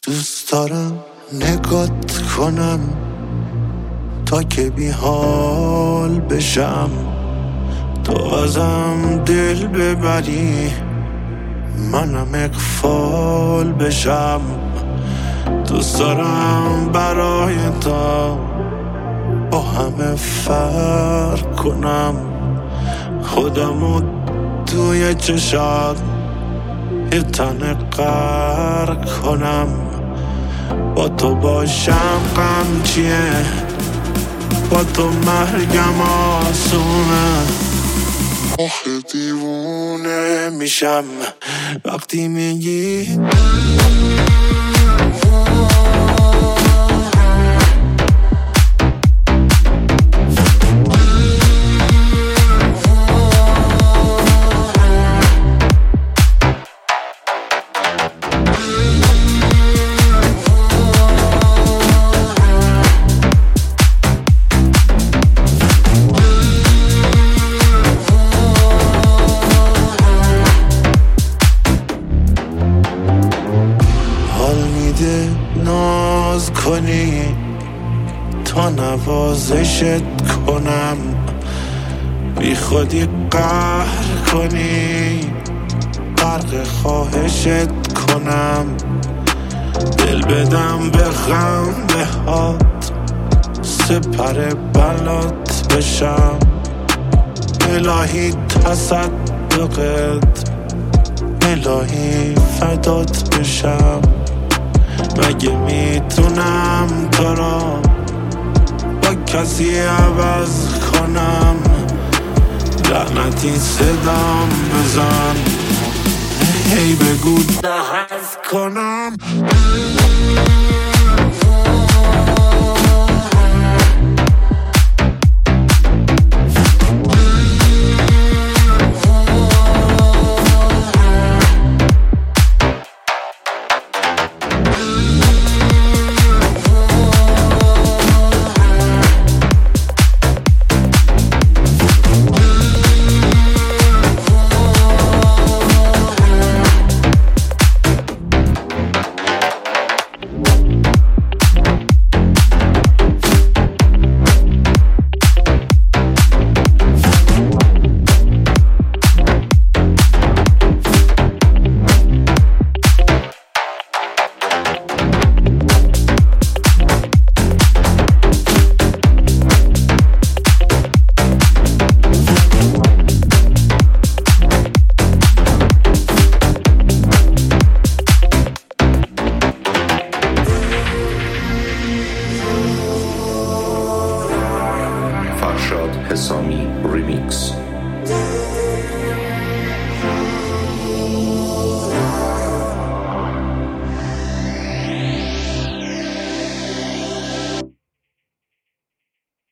دوست دارم نگات کنم تا که بی حال بشم، تو ازم دل ببری منم اغفال بشم. دوست دارم برای تو با همه فرق کنم، خودمو توی چشات یه تن غرق کنم. با تو باشم غم چیه، با تو مرگم آسونه. آخه دیوونه میشم وقتی میگی ناز کنی تا نوازشت کنم، بی خودی قهر کنی غرق خواهشت کنم. دل بدم به غم بهات سپر بلات بشم، الهی تصدقت الهی فدات بشم. مگه میتونم تو را با کسی عوض کنم؟ لعنتی صدام بزن هی بگو دهست کنم. Farshad Hesami Remix.